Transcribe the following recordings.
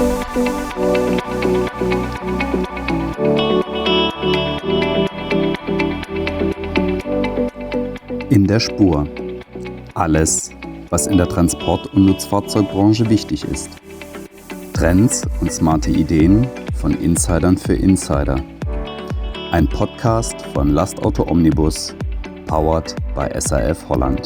In der Spur. Alles, was in der Transport- und Nutzfahrzeugbranche wichtig ist. Trends und smarte Ideen von Insidern für Insider. Ein Podcast von Lastauto Omnibus, powered by SAF Holland.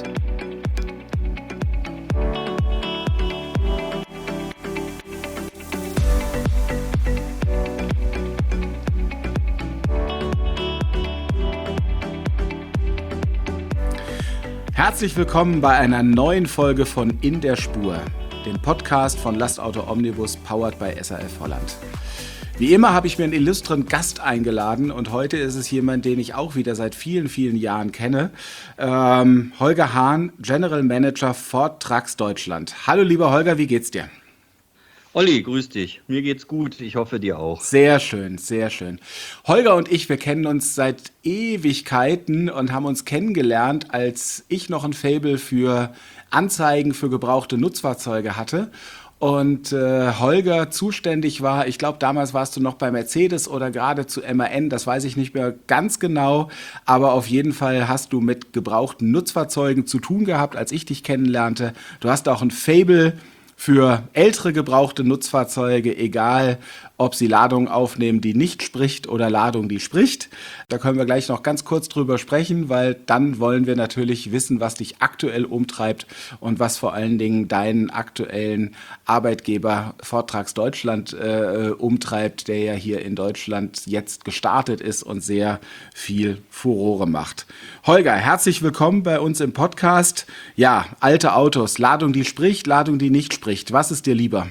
Herzlich willkommen bei einer neuen Folge von In der Spur, dem Podcast von Lastauto Omnibus, powered by SAF Holland. Wie immer habe ich mir einen illustren Gast eingeladen und heute ist es jemand, den ich auch wieder seit vielen, vielen Jahren kenne. Holger Hahn, General Manager Ford Trucks Deutschland. Hallo lieber Holger, wie geht's dir? Olli, grüß dich. Mir geht's gut. Ich hoffe, dir auch. Sehr schön, sehr schön. Holger und ich, wir kennen uns seit Ewigkeiten und haben uns kennengelernt, als ich noch ein Faible für Anzeigen für gebrauchte Nutzfahrzeuge hatte. Und Holger zuständig war, ich glaube, damals warst du noch bei Mercedes oder gerade zu MAN, das weiß ich nicht mehr ganz genau, aber auf jeden Fall hast du mit gebrauchten Nutzfahrzeugen zu tun gehabt, als ich dich kennenlernte. Du hast auch ein Faible für ältere gebrauchte Nutzfahrzeuge, egal ob sie Ladung aufnehmen, die nicht spricht oder Ladung, die spricht. Da können wir gleich noch ganz kurz drüber sprechen, weil dann wollen wir natürlich wissen, was dich aktuell umtreibt und was vor allen Dingen deinen aktuellen Arbeitgeber Ford Trucks Deutschland umtreibt, der ja hier in Deutschland jetzt gestartet ist und sehr viel Furore macht. Holger, herzlich willkommen bei uns im Podcast. Ja, alte Autos, Ladung, die spricht, Ladung, die nicht spricht. Was ist dir lieber?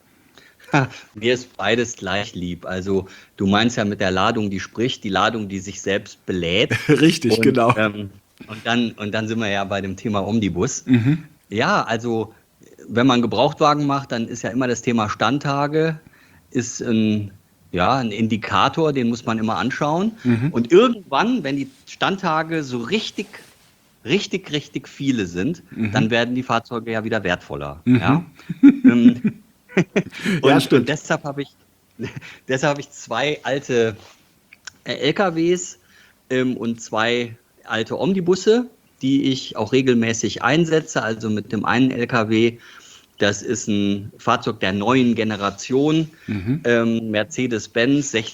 Mir ist beides gleich lieb. Also du meinst ja mit der Ladung, die spricht, die Ladung, die sich selbst belädt. Richtig, genau. Und dann sind wir ja bei dem Thema Omnibus. Mhm. Ja, also wenn man Gebrauchtwagen macht, dann ist ja immer das Thema Standtage, ist ein Indikator, den muss man immer anschauen. Mhm. Und irgendwann, wenn die Standtage so richtig viele sind, dann werden die Fahrzeuge ja wieder wertvoller. Mhm. Ja? Und deshalb habe ich zwei alte LKWs und zwei alte Omnibusse, die ich auch regelmäßig einsetze. Also mit dem einen LKW, das ist ein Fahrzeug der neuen Generation, Mercedes-Benz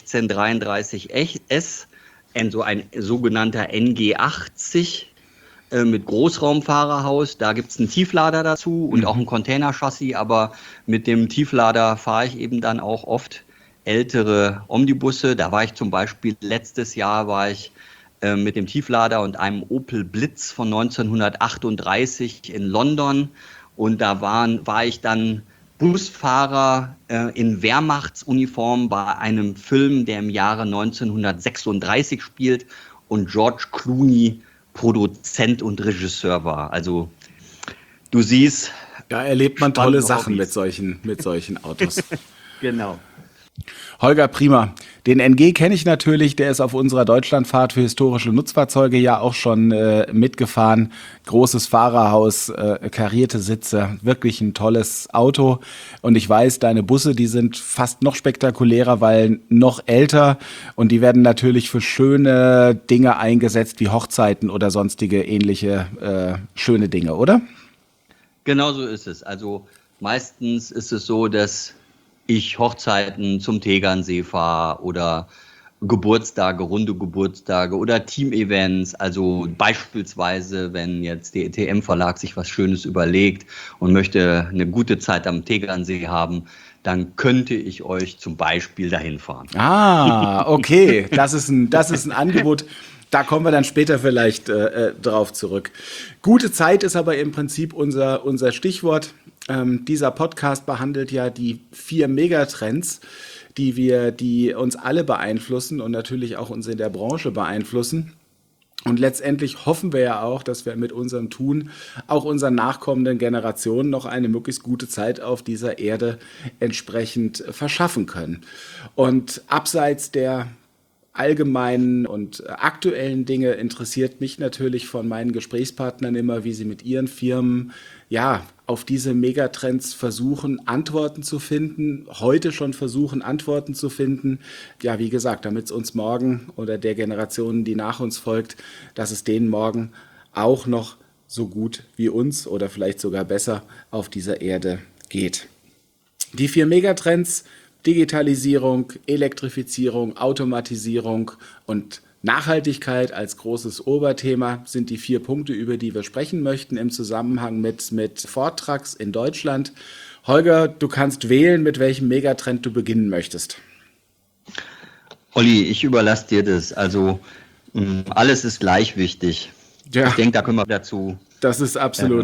1633S, so ein sogenannter NG80. Mit Großraumfahrerhaus, da gibt es einen Tieflader dazu und auch ein Containerchassis, aber mit dem Tieflader fahre ich eben dann auch oft ältere Omnibusse. Da war ich zum Beispiel, letztes Jahr war ich mit dem Tieflader und einem Opel Blitz von 1938 in London und da war ich dann Busfahrer in Wehrmachtsuniform bei einem Film, der im Jahre 1936 spielt und George Clooney Produzent und Regisseur war. Also du siehst. Da erlebt man tolle Sachen mit solchen Autos. Genau. Holger, prima. Den NG kenne ich natürlich, der ist auf unserer Deutschlandfahrt für historische Nutzfahrzeuge ja auch schon mitgefahren. Großes Fahrerhaus, karierte Sitze, wirklich ein tolles Auto. Und ich weiß, deine Busse, die sind fast noch spektakulärer, weil noch älter und die werden natürlich für schöne Dinge eingesetzt, wie Hochzeiten oder sonstige ähnliche schöne Dinge, oder? Genau so ist es. Also meistens ist es so, dass ich Hochzeiten zum Tegernsee fahre oder Geburtstage, runde Geburtstage oder Team-Events. Also beispielsweise, wenn jetzt der ETM-Verlag sich was Schönes überlegt und möchte eine gute Zeit am Tegernsee haben, dann könnte ich euch zum Beispiel dahin fahren. Ah, okay. Das ist ein Angebot. Da kommen wir dann später vielleicht drauf zurück. Gute Zeit ist aber im Prinzip unser Stichwort. Dieser Podcast behandelt ja die 4 Megatrends, die uns alle beeinflussen und natürlich auch uns in der Branche beeinflussen. Und letztendlich hoffen wir ja auch, dass wir mit unserem Tun auch unseren nachkommenden Generationen noch eine möglichst gute Zeit auf dieser Erde entsprechend verschaffen können. Und abseits der allgemeinen und aktuellen Dinge interessiert mich natürlich von meinen Gesprächspartnern immer, wie sie mit ihren Firmen auf diese Megatrends versuchen, Antworten zu finden, heute schon versuchen, Antworten zu finden. Ja, wie gesagt, damit es uns morgen oder der Generation, die nach uns folgt, dass es denen morgen auch noch so gut wie uns oder vielleicht sogar besser auf dieser Erde geht. Die 4 Megatrends: Digitalisierung, Elektrifizierung, Automatisierung und Nachhaltigkeit als großes Oberthema sind die 4 Punkte, über die wir sprechen möchten im Zusammenhang mit Ford Trucks in Deutschland. Holger, du kannst wählen, mit welchem Megatrend du beginnen möchtest. Olli, ich überlasse dir das. Also alles ist gleich wichtig. Ja. Ich denke, da können wir dazu. Das ist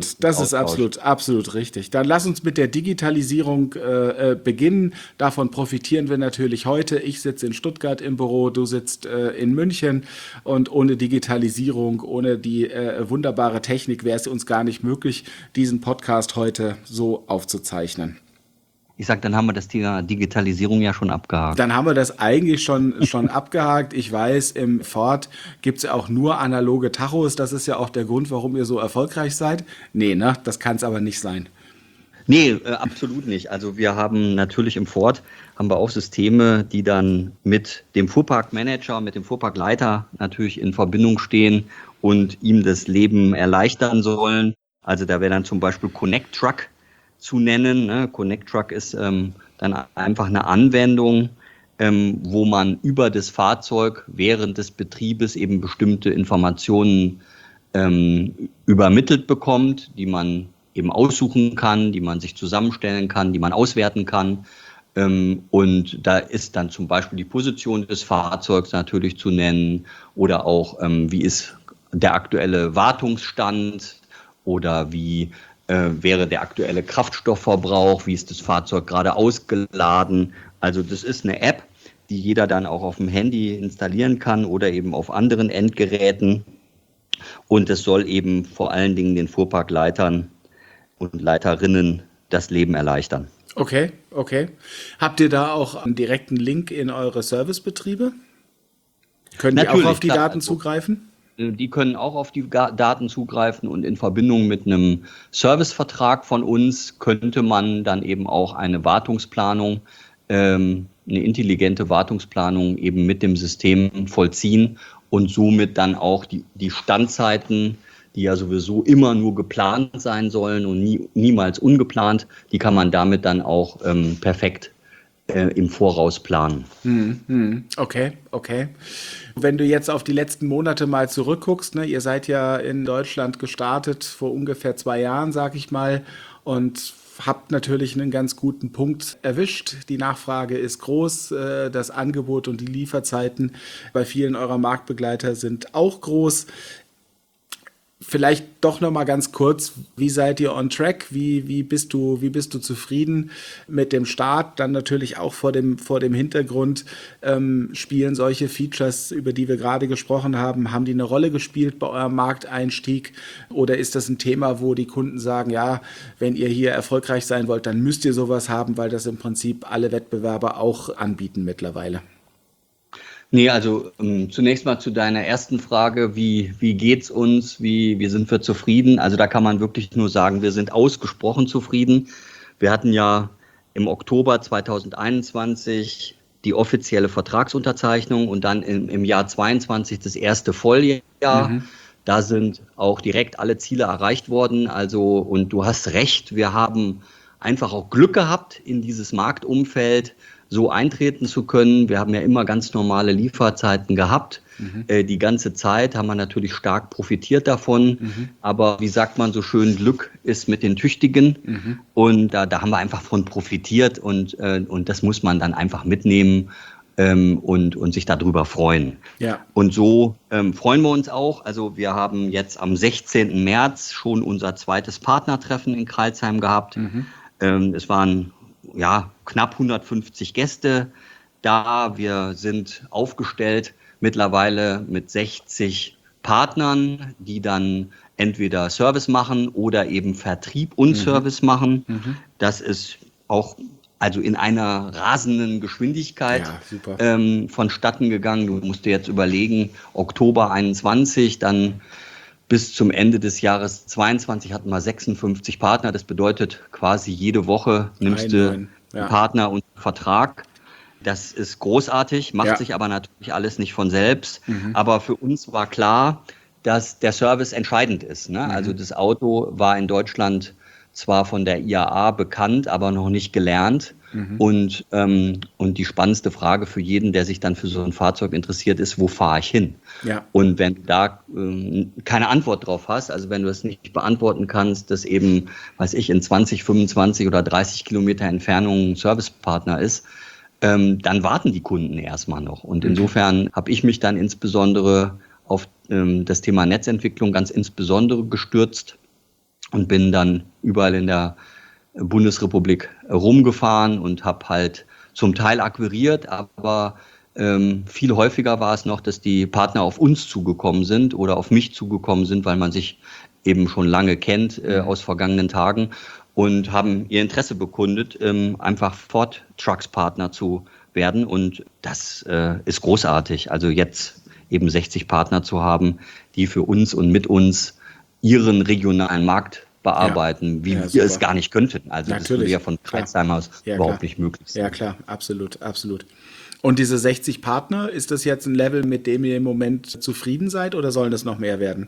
absolut richtig. Dann lass uns mit der Digitalisierung beginnen. Davon profitieren wir natürlich heute. Ich sitze in Stuttgart im Büro, du sitzt in München, und ohne Digitalisierung, ohne die wunderbare Technik wäre es uns gar nicht möglich, diesen Podcast heute so aufzuzeichnen. Ich sag, dann haben wir das Thema Digitalisierung ja schon abgehakt. Dann haben wir das eigentlich schon abgehakt. Ich weiß, im Ford gibt es ja auch nur analoge Tachos. Das ist ja auch der Grund, warum ihr so erfolgreich seid. Nee, ne? Das kann es aber nicht sein. Nee, absolut nicht. Also wir haben natürlich im Ford haben wir auch Systeme, die dann mit dem Fuhrparkmanager, mit dem Fuhrparkleiter natürlich in Verbindung stehen und ihm das Leben erleichtern sollen. Also da wäre dann zum Beispiel Connect Truck zu nennen. Ne? Connect Truck ist dann einfach eine Anwendung, wo man über das Fahrzeug während des Betriebes eben bestimmte Informationen übermittelt bekommt, die man eben aussuchen kann, die man sich zusammenstellen kann, die man auswerten kann. Und da ist dann zum Beispiel die Position des Fahrzeugs natürlich zu nennen oder auch, wie ist der aktuelle Wartungsstand oder wie wäre der aktuelle Kraftstoffverbrauch, wie ist das Fahrzeug gerade ausgeladen. Also das ist eine App, die jeder dann auch auf dem Handy installieren kann oder eben auf anderen Endgeräten. Und es soll eben vor allen Dingen den Fuhrparkleitern und Leiterinnen das Leben erleichtern. Okay. Habt ihr da auch einen direkten Link in eure Servicebetriebe? Können die auch auf die Daten zugreifen? Die können auch auf die Daten zugreifen und in Verbindung mit einem Servicevertrag von uns könnte man dann eben auch eine Wartungsplanung, eine intelligente Wartungsplanung eben mit dem System vollziehen und somit dann auch die Standzeiten, die ja sowieso immer nur geplant sein sollen und niemals ungeplant, die kann man damit dann auch perfekt im Voraus planen. Okay. Wenn du jetzt auf die letzten Monate mal zurückguckst, ne, ihr seid ja in Deutschland gestartet vor ungefähr 2 Jahren, sag ich mal, und habt natürlich einen ganz guten Punkt erwischt. Die Nachfrage ist groß, das Angebot und die Lieferzeiten bei vielen eurer Marktbegleiter sind auch groß. Vielleicht doch noch mal ganz kurz, wie seid ihr on track? Wie bist du zufrieden mit dem Start? Dann natürlich auch vor dem Hintergrund, spielen solche Features, über die wir gerade gesprochen haben, haben die eine Rolle gespielt bei eurem Markteinstieg? Oder ist das ein Thema, wo die Kunden sagen, ja, wenn ihr hier erfolgreich sein wollt, dann müsst ihr sowas haben, weil das im Prinzip alle Wettbewerber auch anbieten mittlerweile? Nee, also zunächst mal zu deiner ersten Frage, wie geht's uns, wie sind wir zufrieden? Also da kann man wirklich nur sagen, wir sind ausgesprochen zufrieden. Wir hatten ja im Oktober 2021 die offizielle Vertragsunterzeichnung und dann im Jahr 22 das erste Volljahr. Da sind auch direkt alle Ziele erreicht worden. Also, und du hast recht, wir haben einfach auch Glück gehabt, in dieses Marktumfeld so eintreten zu können. Wir haben ja immer ganz normale Lieferzeiten gehabt. Die ganze Zeit haben wir natürlich stark profitiert davon. Aber wie sagt man so schön, Glück ist mit den Tüchtigen. Und da haben wir einfach von profitiert und das muss man dann einfach mitnehmen und sich darüber freuen. Ja. Und so freuen wir uns auch. Also wir haben jetzt am 16. März schon unser zweites Partnertreffen in Crailsheim gehabt. Es waren knapp 150 Gäste da. Wir sind aufgestellt mittlerweile mit 60 Partnern, die dann entweder Service machen oder eben Vertrieb und Service machen. Das ist auch also in einer rasenden Geschwindigkeit vonstatten gegangen. Du musst dir jetzt überlegen, Oktober 21, dann bis zum Ende des Jahres 22 hatten wir 56 Partner. Das bedeutet quasi jede Woche nimmst du einen Partner und einen Vertrag. Das ist großartig, macht sich aber natürlich alles nicht von selbst. Aber für uns war klar, dass der Service entscheidend ist. Ne? Also das Auto war in Deutschland zwar von der IAA bekannt, aber noch nicht gelernt. Und die spannendste Frage für jeden, der sich dann für so ein Fahrzeug interessiert, ist, wo fahre ich hin? Ja. Und wenn du da keine Antwort drauf hast, also wenn du es nicht beantworten kannst, dass eben, weiß ich, in 20, 25 oder 30 Kilometer Entfernung ein Servicepartner ist, dann warten die Kunden erstmal noch. Und insofern habe ich mich dann insbesondere auf das Thema Netzentwicklung ganz insbesondere gestürzt und bin dann überall in der Bundesrepublik rumgefahren und habe halt zum Teil akquiriert, aber viel häufiger war es noch, dass die Partner auf uns zugekommen sind oder auf mich zugekommen sind, weil man sich eben schon lange kennt aus vergangenen Tagen und haben ihr Interesse bekundet, einfach Ford Trucks Partner zu werden. Und das ist großartig. Also jetzt eben 60 Partner zu haben, die für uns und mit uns ihren regionalen Markt bearbeiten, wie wir es gar nicht könnten. Also natürlich. Das würde ja von Kreuzheim aus überhaupt nicht möglich sein. Ja klar, absolut, absolut. Und diese 60 Partner, ist das jetzt ein Level, mit dem ihr im Moment zufrieden seid oder sollen das noch mehr werden?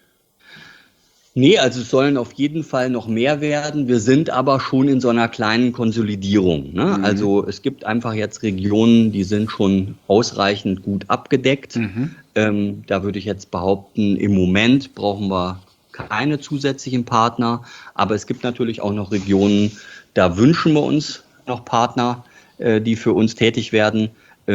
Nee, also es sollen auf jeden Fall noch mehr werden. Wir sind aber schon in so einer kleinen Konsolidierung. Ne? Also es gibt einfach jetzt Regionen, die sind schon ausreichend gut abgedeckt. Da würde ich jetzt behaupten, im Moment brauchen wir keine zusätzlichen Partner, aber es gibt natürlich auch noch Regionen, da wünschen wir uns noch Partner, die für uns tätig werden.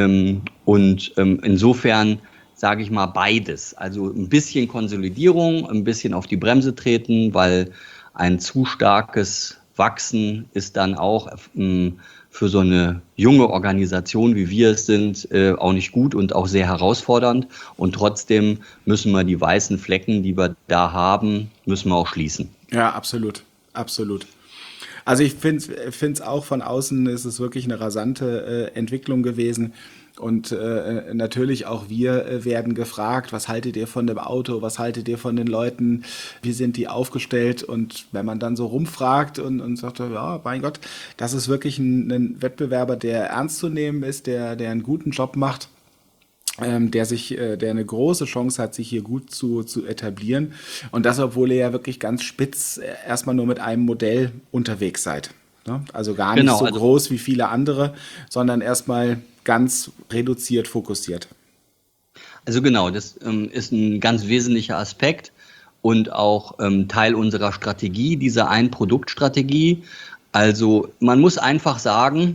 Insofern sage ich mal beides. Also ein bisschen Konsolidierung, ein bisschen auf die Bremse treten, weil ein zu starkes Wachsen ist dann auch für so eine junge Organisation, wie wir es sind, auch nicht gut und auch sehr herausfordernd. Und trotzdem müssen wir die weißen Flecken, die wir da haben, müssen wir auch schließen. Ja, absolut, absolut. Also ich finde es auch von außen, ist es wirklich eine rasante Entwicklung gewesen. Und natürlich auch wir werden gefragt, was haltet ihr von dem Auto, was haltet ihr von den Leuten, wie sind die aufgestellt? Und wenn man dann so rumfragt und sagt, ja, mein Gott, das ist wirklich ein Wettbewerber, der ernst zu nehmen ist, der einen guten Job macht, der eine große Chance hat, sich hier gut zu etablieren. Und das, obwohl ihr ja wirklich ganz spitz erstmal nur mit einem Modell unterwegs seid. Ne? Also gar nicht so groß wie viele andere, sondern erstmal ganz reduziert, fokussiert. Also genau, das ist ein ganz wesentlicher Aspekt und auch Teil unserer Strategie, dieser Ein-Produkt-Strategie. Also man muss einfach sagen,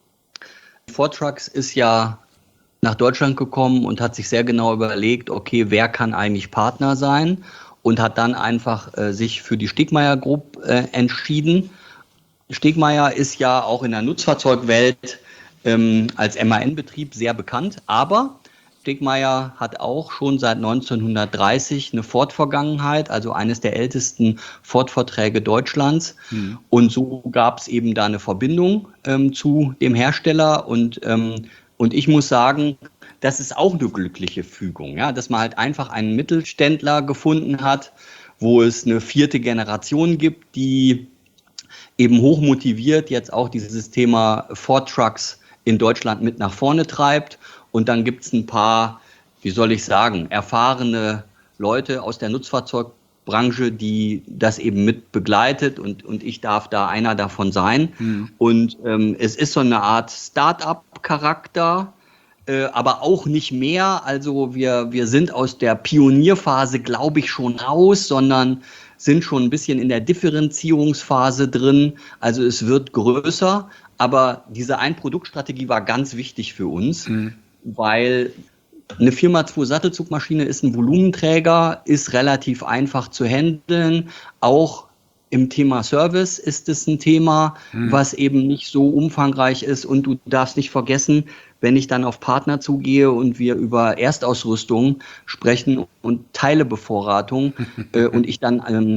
Ford Trucks ist ja nach Deutschland gekommen und hat sich sehr genau überlegt, okay, wer kann eigentlich Partner sein, und hat dann einfach sich für die Stegmaier Group entschieden. Stegmaier ist ja auch in der Nutzfahrzeugwelt als MAN-Betrieb sehr bekannt, aber Stegmaier hat auch schon seit 1930 eine Ford-Vergangenheit, also eines der ältesten Ford-Verträge Deutschlands. Und so gab es eben da eine Verbindung zu dem Hersteller und ich muss sagen, das ist auch eine glückliche Fügung, ja, dass man halt einfach einen Mittelständler gefunden hat, wo es eine 4. Generation gibt, die eben hochmotiviert jetzt auch dieses Thema Ford Trucks in Deutschland mit nach vorne treibt. Und dann gibt es ein paar, wie soll ich sagen, erfahrene Leute aus der Nutzfahrzeugbranche, die das eben mit begleitet, und ich darf da einer davon sein. Und es ist so eine Art Start-up-Charakter, aber auch nicht mehr. Also wir sind aus der Pionierphase, glaube ich, schon raus, sondern sind schon ein bisschen in der Differenzierungsphase drin. Also es wird größer, aber diese Ein-Produkt-Strategie war ganz wichtig für uns, weil eine 4x2 Sattelzugmaschine ist ein Volumenträger, ist relativ einfach zu handeln. Auch im Thema Service ist es ein Thema, was eben nicht so umfangreich ist. Und du darfst nicht vergessen, wenn ich dann auf Partner zugehe und wir über Erstausrüstung sprechen und Teilebevorratung und ich dann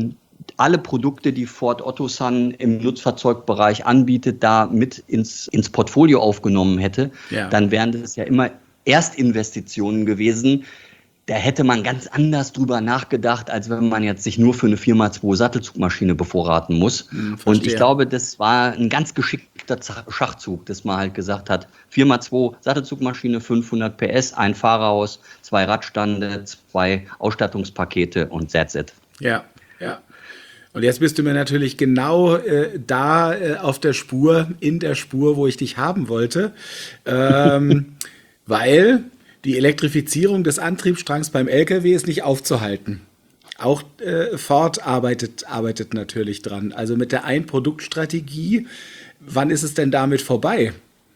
alle Produkte, die Ford Otosan im Nutzfahrzeugbereich anbietet, da mit ins Portfolio aufgenommen hätte, dann wären das ja immer Erstinvestitionen gewesen. Da hätte man ganz anders drüber nachgedacht, als wenn man jetzt sich nur für eine 4x2 Sattelzugmaschine bevorraten muss. Und ich glaube, das war ein ganz geschickter Schachzug, dass man halt gesagt hat, 4x2 Sattelzugmaschine, 500 PS, ein Fahrerhaus, 2 Radstande, 2 Ausstattungspakete und that's it. Ja. Und jetzt bist du mir natürlich genau auf der Spur, in der Spur, wo ich dich haben wollte, weil die Elektrifizierung des Antriebsstrangs beim LKW ist nicht aufzuhalten. Auch Ford arbeitet natürlich dran. Also mit der Ein-Produkt-Strategie, wann ist es denn damit vorbei?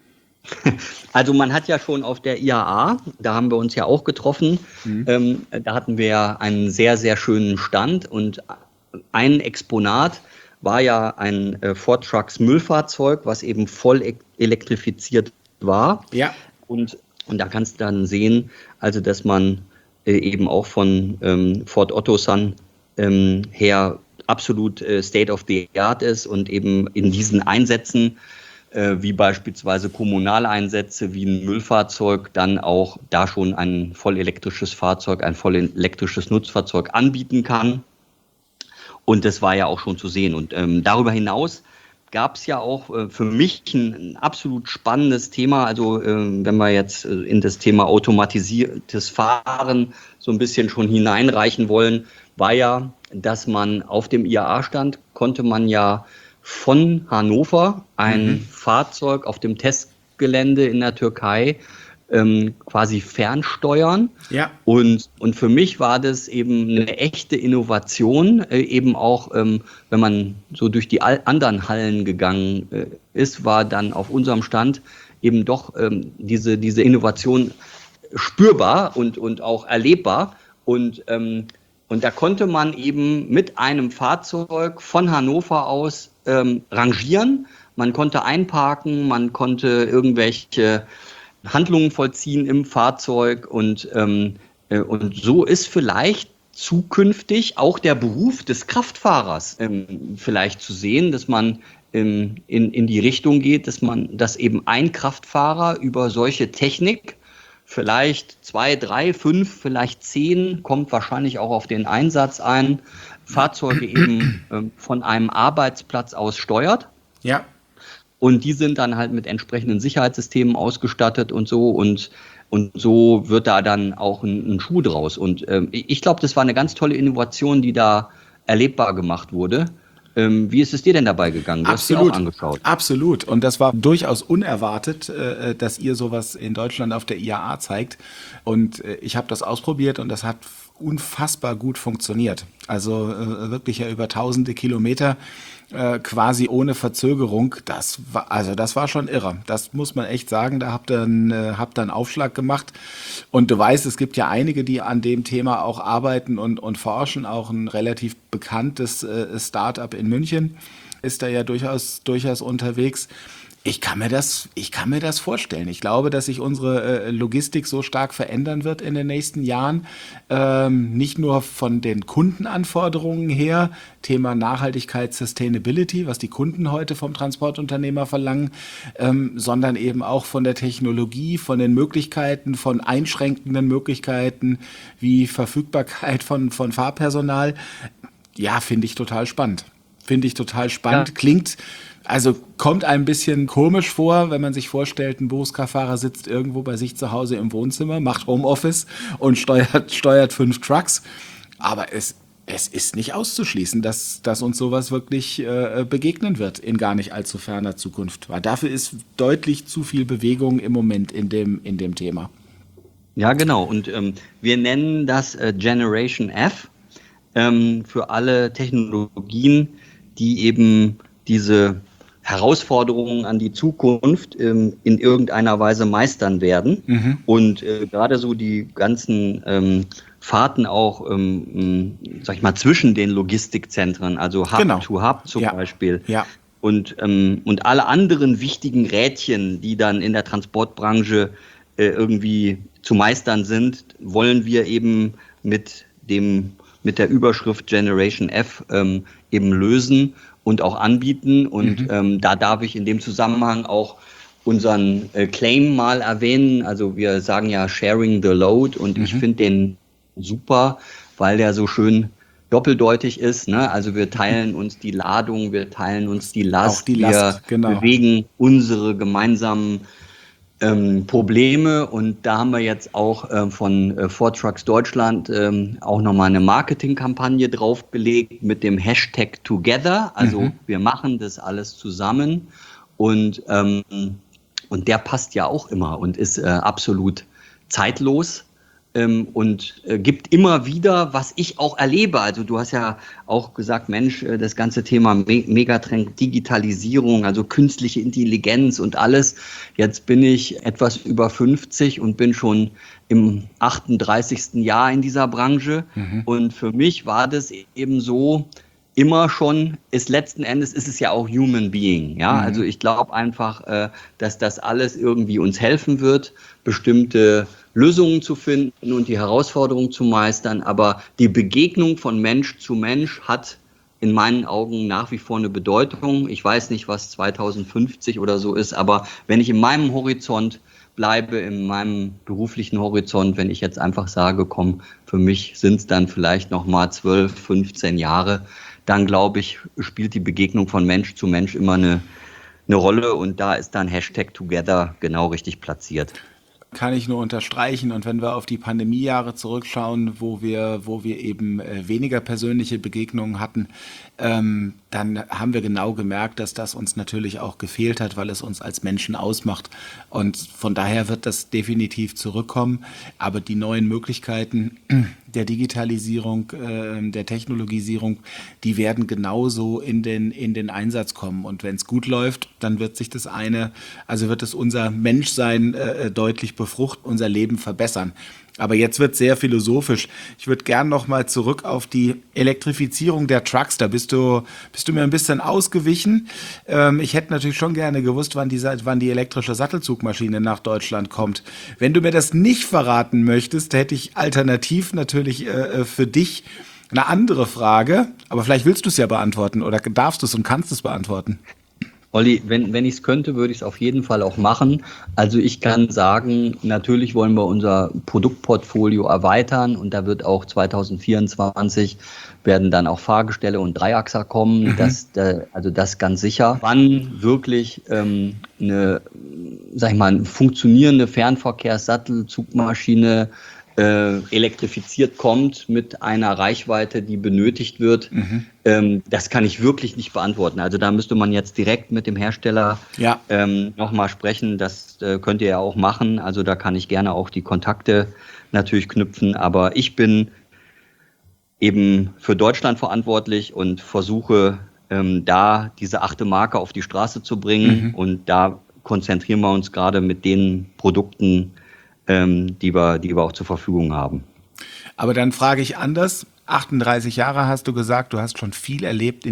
Also man hat ja schon auf der IAA, da haben wir uns ja auch getroffen, da hatten wir ja einen sehr, sehr schönen Stand und ein Exponat war ja ein Ford Trucks Müllfahrzeug, was eben voll elektrifiziert war. Ja. Und da kannst du dann sehen, also dass man eben auch von Ford Otosan her absolut State of the Art ist und eben in diesen Einsätzen, wie beispielsweise Kommunaleinsätze, wie ein Müllfahrzeug, dann auch da schon ein voll elektrisches Fahrzeug, ein voll elektrisches Nutzfahrzeug anbieten kann. Und das war ja auch schon zu sehen. Und darüber hinaus gab es ja auch für mich ein absolut spannendes Thema. Also wenn wir jetzt in das Thema automatisiertes Fahren so ein bisschen schon hineinreichen wollen, war ja, dass man auf dem IAA-Stand konnte man ja von Hannover ein Fahrzeug auf dem Testgelände in der Türkei quasi fernsteuern. Ja. Und für mich war das eben eine echte Innovation, eben auch, wenn man so durch die anderen Hallen gegangen ist, war dann auf unserem Stand eben doch diese Innovation spürbar und auch erlebbar. Und da konnte man eben mit einem Fahrzeug von Hannover aus rangieren. Man konnte einparken, man konnte irgendwelche Handlungen vollziehen im Fahrzeug und so ist vielleicht zukünftig auch der Beruf des Kraftfahrers vielleicht zu sehen, dass man in die Richtung geht, dass eben ein Kraftfahrer über solche Technik, vielleicht 2, 3, 5, vielleicht 10, kommt wahrscheinlich auch auf den Einsatz ein, Fahrzeuge eben von einem Arbeitsplatz aus steuert. Ja. Und die sind dann halt mit entsprechenden Sicherheitssystemen ausgestattet und so. Und so wird da dann auch ein Schuh draus. Und ich glaube, das war eine ganz tolle Innovation, die da erlebbar gemacht wurde. Wie ist es dir denn dabei gegangen? Du hast dir auch angeschaut. Absolut. Und das war durchaus unerwartet, dass ihr sowas in Deutschland auf der IAA zeigt. Und ich habe das ausprobiert und das hat unfassbar gut funktioniert. Also wirklich ja über tausende Kilometer quasi ohne Verzögerung. Das war schon irre. Das muss man echt sagen. Da habt ihr einen Aufschlag gemacht. Und du weißt, es gibt ja einige, die an dem Thema auch arbeiten und forschen. Auch ein relativ bekanntes Start-up in München ist da ja durchaus unterwegs. Ich kann mir das vorstellen. Ich glaube, dass sich unsere Logistik so stark verändern wird in den nächsten Jahren. Nicht nur von den Kundenanforderungen her, Thema Nachhaltigkeit, Sustainability, was die Kunden heute vom Transportunternehmer verlangen, sondern eben auch von der Technologie, von den Möglichkeiten, von einschränkenden Möglichkeiten wie Verfügbarkeit von Fahrpersonal. Ja, finde ich total spannend. Ja. Kommt ein bisschen komisch vor, wenn man sich vorstellt, ein Berufskraftfahrer sitzt irgendwo bei sich zu Hause im Wohnzimmer, macht Homeoffice und steuert 5 Trucks. Aber es ist nicht auszuschließen, dass uns sowas wirklich begegnen wird in gar nicht allzu ferner Zukunft. Weil dafür ist deutlich zu viel Bewegung im Moment in dem Thema. Ja, genau. Und wir nennen das Generation F für alle Technologien, die eben diese Herausforderungen an die Zukunft in irgendeiner Weise meistern werden. Mhm. Und gerade so die ganzen Fahrten auch, sag ich mal, zwischen den Logistikzentren, also Hub-to-Hub zum Beispiel. Ja. Und alle anderen wichtigen Rädchen, die dann in der Transportbranche irgendwie zu meistern sind, wollen wir eben mit dem mit der Überschrift Generation F eben lösen und auch anbieten. Und da darf ich in dem Zusammenhang auch unseren Claim mal erwähnen. Also wir sagen ja Sharing the Load und ich finde den super, weil der so schön doppeldeutig ist. Ne? Also wir teilen uns die Ladung, wir teilen uns die Last, Auch die Last, wir genau. bewegen unsere gemeinsamen Probleme, und da haben wir jetzt auch von Ford Trucks Deutschland auch nochmal eine Marketingkampagne draufgelegt mit dem Hashtag Together. Also wir machen das alles zusammen, und der passt ja auch immer und ist absolut zeitlos. Und gibt immer wieder, was ich auch erlebe. Also du hast ja auch gesagt, Mensch, das ganze Thema Megatrend, Digitalisierung, also künstliche Intelligenz und alles. Jetzt bin ich etwas über 50 und bin schon im 38. Jahr in dieser Branche. Und für mich war das eben so, immer schon, letzten Endes ist es ja auch Human Being. Ja? Also ich glaube einfach, dass das alles irgendwie uns helfen wird, bestimmte Lösungen zu finden und die Herausforderungen zu meistern. Aber die Begegnung von Mensch zu Mensch hat in meinen Augen nach wie vor eine Bedeutung. Ich weiß nicht, was 2050 oder so ist, aber wenn ich in meinem Horizont bleibe, in meinem beruflichen Horizont, wenn ich jetzt einfach sage, komm, für mich sind es dann vielleicht noch mal 12, 15 Jahre, dann glaube ich, spielt die Begegnung von Mensch zu Mensch immer eine Rolle, und da ist dann Hashtag Together genau richtig platziert. Kann ich nur unterstreichen. Und wenn wir auf die Pandemiejahre zurückschauen, wo wir eben weniger persönliche Begegnungen hatten, dann haben wir genau gemerkt, dass das uns natürlich auch gefehlt hat, weil es uns als Menschen ausmacht. Und von daher wird das definitiv zurückkommen. Aber die neuen Möglichkeiten der Digitalisierung, der Technologisierung, die werden genauso in den Einsatz kommen. Und wenn es gut läuft, dann wird sich wird es unser Menschsein deutlich befruchten, unser Leben verbessern. Aber jetzt wird sehr philosophisch. Ich würde gern noch mal zurück auf die Elektrifizierung der Trucks. Da bist du mir ein bisschen ausgewichen. Ich hätte natürlich schon gerne gewusst, wann die elektrische Sattelzugmaschine nach Deutschland kommt. Wenn du mir das nicht verraten möchtest, hätte ich alternativ natürlich für dich eine andere Frage. Aber vielleicht willst du es ja beantworten oder darfst du es und kannst es beantworten. Olli, wenn ich es könnte, würde ich es auf jeden Fall auch machen. Also ich kann sagen, natürlich wollen wir unser Produktportfolio erweitern, und da wird auch 2024 werden dann auch Fahrgestelle und Dreiachser kommen. Das ganz sicher. Wann wirklich eine funktionierende Fernverkehrssattelzugmaschine elektrifiziert kommt mit einer Reichweite, die benötigt wird, das kann ich wirklich nicht beantworten. Also da müsste man jetzt direkt mit dem Hersteller nochmal sprechen. Das könnt ihr ja auch machen. Also da kann ich gerne auch die Kontakte natürlich knüpfen. Aber ich bin eben für Deutschland verantwortlich und versuche da diese 8. Marke auf die Straße zu bringen. Und da konzentrieren wir uns gerade mit den Produkten, die wir auch zur Verfügung haben. Aber dann frage ich anders. 38 Jahre hast du gesagt, du hast schon viel erlebt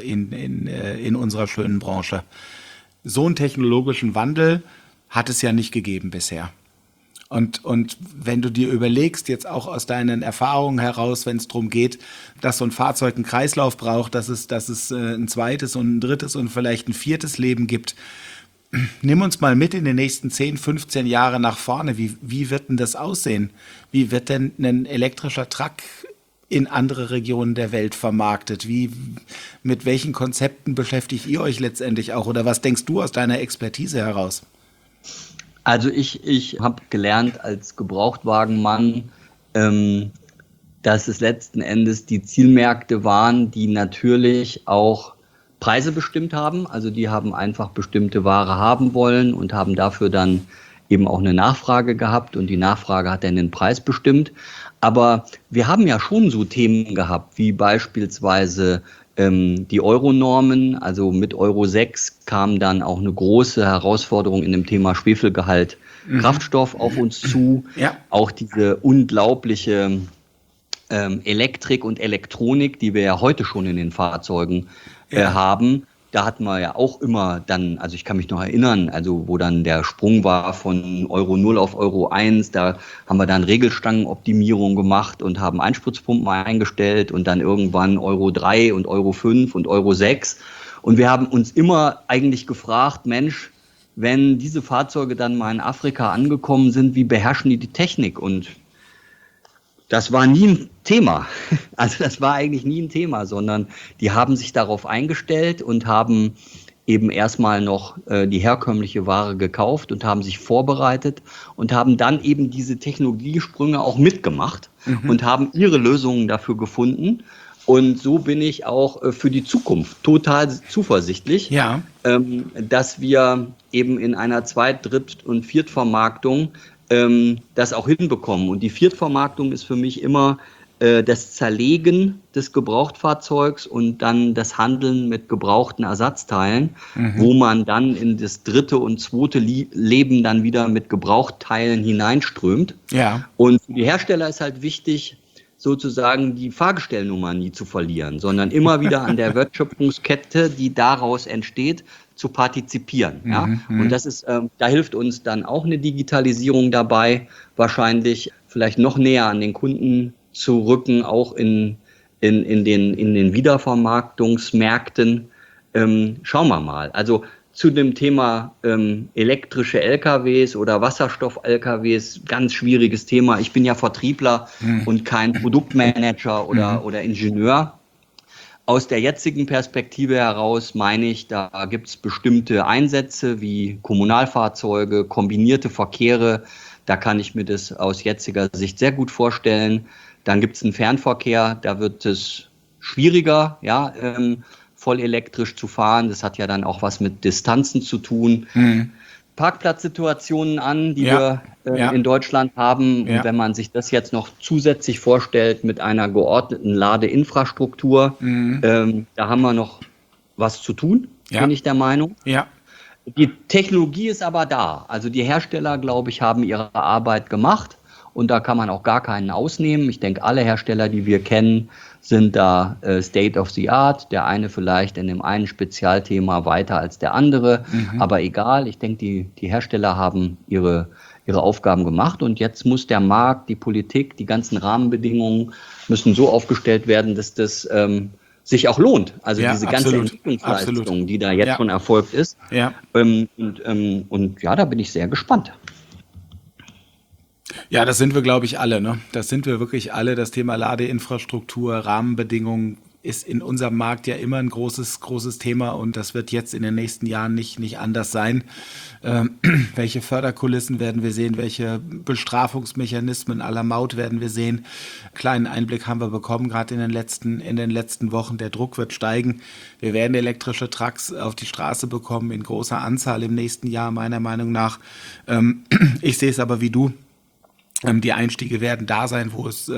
in unserer schönen Branche. So einen technologischen Wandel hat es ja nicht gegeben bisher. Und wenn du dir überlegst, jetzt auch aus deinen Erfahrungen heraus, wenn es darum geht, dass so ein Fahrzeug einen Kreislauf braucht, dass es ein zweites und ein drittes und vielleicht ein viertes Leben gibt, nimm uns mal mit in den nächsten 10, 15 Jahre nach vorne. Wie wird denn das aussehen? Wie wird denn ein elektrischer Truck in andere Regionen der Welt vermarktet? Mit welchen Konzepten beschäftigt ihr euch letztendlich auch? Oder was denkst du aus deiner Expertise heraus? Also ich habe gelernt als Gebrauchtwagenmann, dass es letzten Endes die Zielmärkte waren, die natürlich auch Preise bestimmt haben. Also die haben einfach bestimmte Ware haben wollen und haben dafür dann eben auch eine Nachfrage gehabt, und die Nachfrage hat dann den Preis bestimmt. Aber wir haben ja schon so Themen gehabt, wie beispielsweise die Euronormen. Also mit Euro 6 kam dann auch eine große Herausforderung in dem Thema Schwefelgehalt Kraftstoff auf uns zu. Ja. Auch diese unglaubliche Elektrik und Elektronik, die wir ja heute schon in den Fahrzeugen haben. da hatten wir ja auch immer dann, also ich kann mich noch erinnern, also wo dann der Sprung war von Euro 0 auf Euro 1, da haben wir dann Regelstangenoptimierung gemacht und haben Einspritzpumpen eingestellt und dann irgendwann Euro 3 und Euro 5 und Euro 6. Und wir haben uns immer eigentlich gefragt, Mensch, wenn diese Fahrzeuge dann mal in Afrika angekommen sind, wie beherrschen die Technik? Und das war nie ein Thema. Also das war eigentlich nie ein Thema, sondern die haben sich darauf eingestellt und haben eben erstmal noch die herkömmliche Ware gekauft und haben sich vorbereitet und haben dann eben diese Technologiesprünge auch mitgemacht und haben ihre Lösungen dafür gefunden. Und so bin ich auch für die Zukunft total zuversichtlich, Ja. Dass wir eben in einer Zweit-, Dritt- und Viertvermarktung das auch hinbekommen. Und die Viertvermarktung ist für mich immer das Zerlegen des Gebrauchtfahrzeugs und dann das Handeln mit gebrauchten Ersatzteilen, wo man dann in das dritte und zweite Leben dann wieder mit Gebrauchtteilen hineinströmt. Ja. Und für die Hersteller ist halt wichtig, sozusagen die Fahrgestellnummer nie zu verlieren, sondern immer wieder an der Wertschöpfungskette, die daraus entsteht, zu partizipieren. Ja? Und das ist, da hilft uns dann auch eine Digitalisierung dabei, wahrscheinlich vielleicht noch näher an den Kunden zu rücken, auch in den Wiedervermarktungsmärkten. Schauen wir mal. Also zu dem Thema elektrische LKWs oder Wasserstoff-LKWs, ganz schwieriges Thema. Ich bin ja Vertriebler und kein Produktmanager oder Ingenieur. Aus der jetzigen Perspektive heraus meine ich, da gibt es bestimmte Einsätze wie Kommunalfahrzeuge, kombinierte Verkehre. Da kann ich mir das aus jetziger Sicht sehr gut vorstellen. Dann gibt es einen Fernverkehr, da wird es schwieriger, ja, voll elektrisch zu fahren. Das hat ja dann auch was mit Distanzen zu tun. Parkplatzsituationen an, die wir in Deutschland haben. Und wenn man sich das jetzt noch zusätzlich vorstellt mit einer geordneten Ladeinfrastruktur, da haben wir noch was zu tun, bin ich der Meinung. Ja. Die Technologie ist aber da. Also die Hersteller, glaube ich, haben ihre Arbeit gemacht. Und da kann man auch gar keinen ausnehmen. Ich denke, alle Hersteller, die wir kennen, sind da State of the Art. Der eine vielleicht in dem einen Spezialthema weiter als der andere. Aber egal, ich denke, die Hersteller haben ihre Aufgaben gemacht. Und jetzt muss der Markt, die Politik, die ganzen Rahmenbedingungen müssen so aufgestellt werden, dass das sich auch lohnt. Also diese ganze Entwicklungsleistung, die da jetzt schon erfolgt ist. Ja. Und ja, da bin ich sehr gespannt. Ja, das sind wir, glaube ich, alle. Ne? Das sind wir wirklich alle. Das Thema Ladeinfrastruktur, Rahmenbedingungen ist in unserem Markt ja immer ein großes Thema und das wird jetzt in den nächsten Jahren nicht anders sein. Welche Förderkulissen werden wir sehen? Welche Bestrafungsmechanismen à la Maut werden wir sehen? Kleinen Einblick haben wir bekommen, gerade in den letzten Wochen. Der Druck wird steigen. Wir werden elektrische Trucks auf die Straße bekommen in großer Anzahl im nächsten Jahr, meiner Meinung nach. Ich sehe es aber wie du. Die Einstiege werden da sein, wo es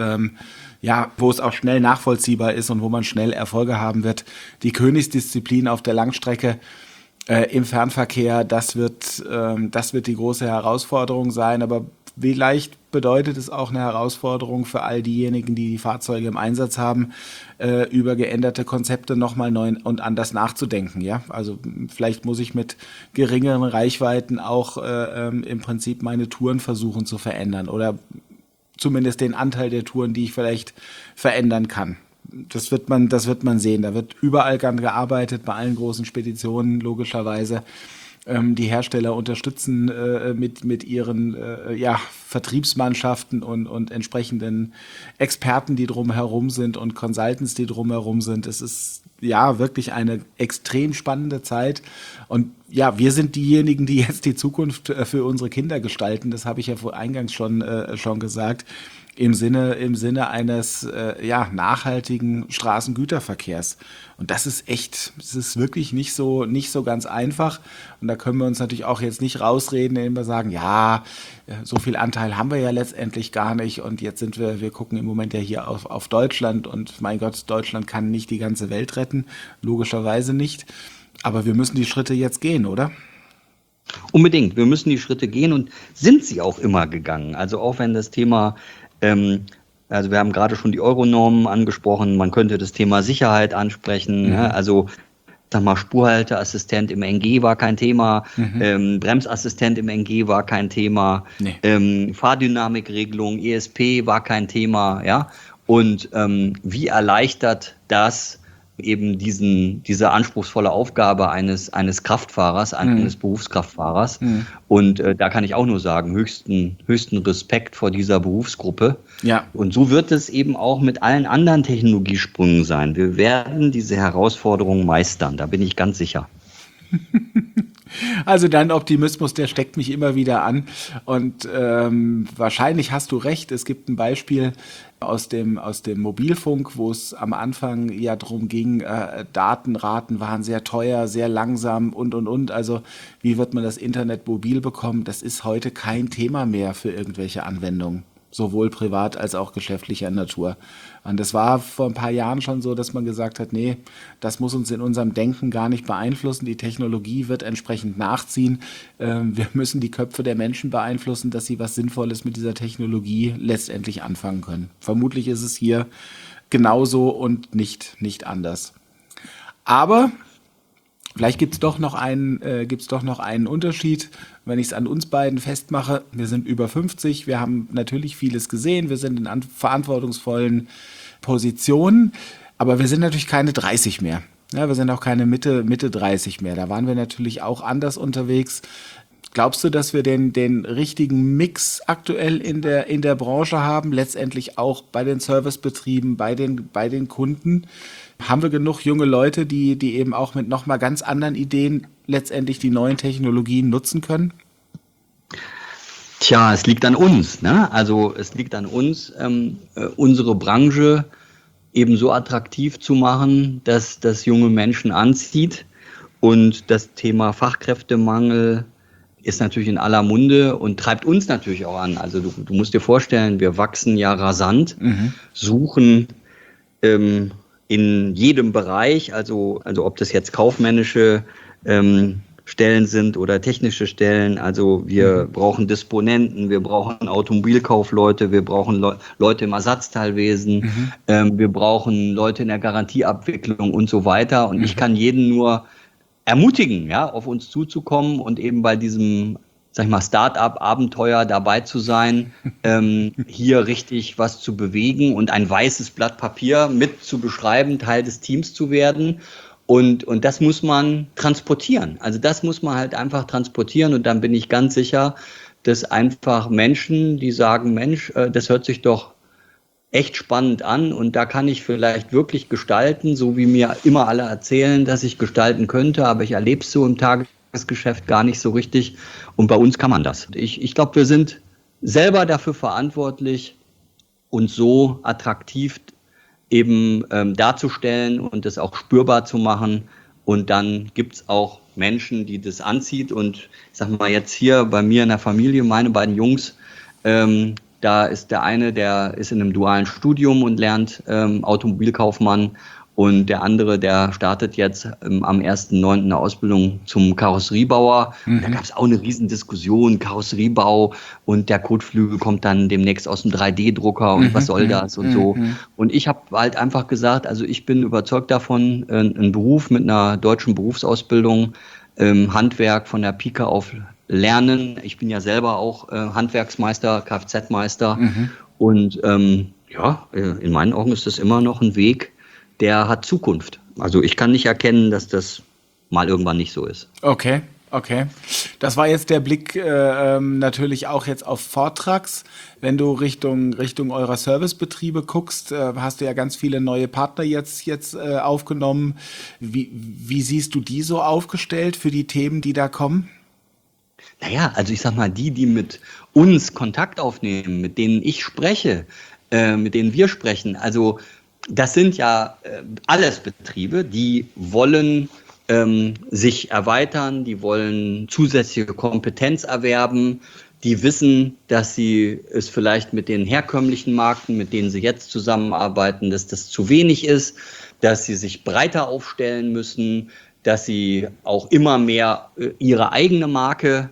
auch schnell nachvollziehbar ist und wo man schnell Erfolge haben wird. Die Königsdisziplin auf der Langstrecke im Fernverkehr, das wird die große Herausforderung sein. Aber vielleicht bedeutet es auch eine Herausforderung für all diejenigen, die Fahrzeuge im Einsatz haben, über geänderte Konzepte nochmal neu und anders nachzudenken. Ja, also vielleicht muss ich mit geringeren Reichweiten auch im Prinzip meine Touren versuchen zu verändern oder zumindest den Anteil der Touren, die ich vielleicht verändern kann. Das wird man sehen. Da wird überall gearbeitet, bei allen großen Speditionen logischerweise. Die Hersteller unterstützen mit ihren Vertriebsmannschaften und entsprechenden Experten, die drumherum sind und Consultants, die drumherum sind. Es ist ja wirklich eine extrem spannende Zeit. Und ja, wir sind diejenigen, die jetzt die Zukunft für unsere Kinder gestalten. Das habe ich ja eingangs schon gesagt. Im Sinne eines nachhaltigen Straßengüterverkehrs. Und das ist wirklich nicht so ganz einfach. Und da können wir uns natürlich auch jetzt nicht rausreden, indem wir sagen, ja, so viel Anteil haben wir ja letztendlich gar nicht. Und jetzt wir gucken im Moment ja hier auf Deutschland. Und mein Gott, Deutschland kann nicht die ganze Welt retten. Logischerweise nicht. Aber wir müssen die Schritte jetzt gehen, oder? Unbedingt. Wir müssen die Schritte gehen und sind sie auch immer gegangen. Also auch wenn das Thema also wir haben gerade schon die Euronormen angesprochen, man könnte das Thema Sicherheit ansprechen. Ja, also sag mal, Spurhalteassistent im NG war kein Thema, Bremsassistent im NG war kein Thema, Fahrdynamikregelung, ESP war kein Thema, ja. Und wie erleichtert das eben diese anspruchsvolle Aufgabe eines Kraftfahrers, eines Berufskraftfahrers. Und da kann ich auch nur sagen, höchsten Respekt vor dieser Berufsgruppe. Ja. Und so wird es eben auch mit allen anderen Technologiesprüngen sein. Wir werden diese Herausforderungen meistern, da bin ich ganz sicher. Also dein Optimismus, der steckt mich immer wieder an und wahrscheinlich hast du recht. Es gibt ein Beispiel aus dem Mobilfunk, wo es am Anfang ja darum ging, Datenraten waren sehr teuer, sehr langsam und. Also wie wird man das Internet mobil bekommen? Das ist heute kein Thema mehr für irgendwelche Anwendungen, sowohl privat als auch geschäftlicher Natur. Und das war vor ein paar Jahren schon so, dass man gesagt hat, nee, das muss uns in unserem Denken gar nicht beeinflussen. Die Technologie wird entsprechend nachziehen. Wir müssen die Köpfe der Menschen beeinflussen, dass sie was Sinnvolles mit dieser Technologie letztendlich anfangen können. Vermutlich ist es hier genauso und nicht anders. Aber vielleicht gibt es doch noch einen Unterschied, wenn ich es an uns beiden festmache. Wir sind über 50, wir haben natürlich vieles gesehen, wir sind in verantwortungsvollen Positionen, aber wir sind natürlich keine 30 mehr. Ja, wir sind auch keine Mitte 30 mehr. Da waren wir natürlich auch anders unterwegs. Glaubst du, dass wir den richtigen Mix aktuell in der Branche haben, letztendlich auch bei den Servicebetrieben, bei den Kunden? Haben wir genug junge Leute, die eben auch mit nochmal ganz anderen Ideen letztendlich die neuen Technologien nutzen können? Tja, es liegt an uns, ne? Also es liegt an uns, unsere Branche eben so attraktiv zu machen, dass das junge Menschen anzieht. Und das Thema Fachkräftemangel ist natürlich in aller Munde und treibt uns natürlich auch an. Also du musst dir vorstellen, wir wachsen ja rasant, suchen in jedem Bereich, also ob das jetzt kaufmännische Stellen sind oder technische Stellen, also wir brauchen Disponenten, wir brauchen Automobilkaufleute, wir brauchen Leute im Ersatzteilwesen, wir brauchen Leute in der Garantieabwicklung und so weiter. Und ich kann jeden nur ermutigen, ja, auf uns zuzukommen und eben bei diesem, sag ich mal, Start-up-Abenteuer dabei zu sein, hier richtig was zu bewegen und ein weißes Blatt Papier mit zu beschreiben, Teil des Teams zu werden. Und das muss man transportieren. Also das muss man halt einfach transportieren. Und dann bin ich ganz sicher, dass einfach Menschen, die sagen, Mensch, das hört sich doch echt spannend an und da kann ich vielleicht wirklich gestalten, so wie mir immer alle erzählen, dass ich gestalten könnte, aber ich erlebe es so im Tagesgeschäft gar nicht so richtig. Und bei uns kann man das. Ich glaube, wir sind selber dafür verantwortlich, uns so attraktiv eben darzustellen und das auch spürbar zu machen. Und dann gibt es auch Menschen, die das anzieht. Und ich sag mal jetzt hier bei mir in der Familie, meine beiden Jungs, da ist der eine, der ist in einem dualen Studium und lernt Automobilkaufmann. Und der andere, der startet jetzt am 1.9. eine Ausbildung zum Karosseriebauer. Da gab es auch eine Riesendiskussion, Karosseriebau und der Kotflügel kommt dann demnächst aus dem 3D-Drucker und was soll das und so. Und ich habe halt einfach gesagt, also ich bin überzeugt davon, einen Beruf mit einer deutschen Berufsausbildung, Handwerk von der Pike auf lernen. Ich bin ja selber auch Handwerksmeister, Kfz-Meister und ja, in meinen Augen ist das immer noch ein Weg, der hat Zukunft. Also ich kann nicht erkennen, dass das mal irgendwann nicht so ist. Okay. Das war jetzt der Blick natürlich auch jetzt auf Vortrags. Wenn du Richtung eurer Servicebetriebe guckst, hast du ja ganz viele neue Partner jetzt aufgenommen. Wie siehst du die so aufgestellt für die Themen, die da kommen? Naja, also ich sag mal, die mit uns Kontakt aufnehmen, mit denen ich spreche, mit denen wir sprechen, also das sind ja alles Betriebe, die wollen sich erweitern, die wollen zusätzliche Kompetenz erwerben, die wissen, dass sie es vielleicht mit den herkömmlichen Marken, mit denen sie jetzt zusammenarbeiten, dass das zu wenig ist, dass sie sich breiter aufstellen müssen, dass sie auch immer mehr ihre eigene Marke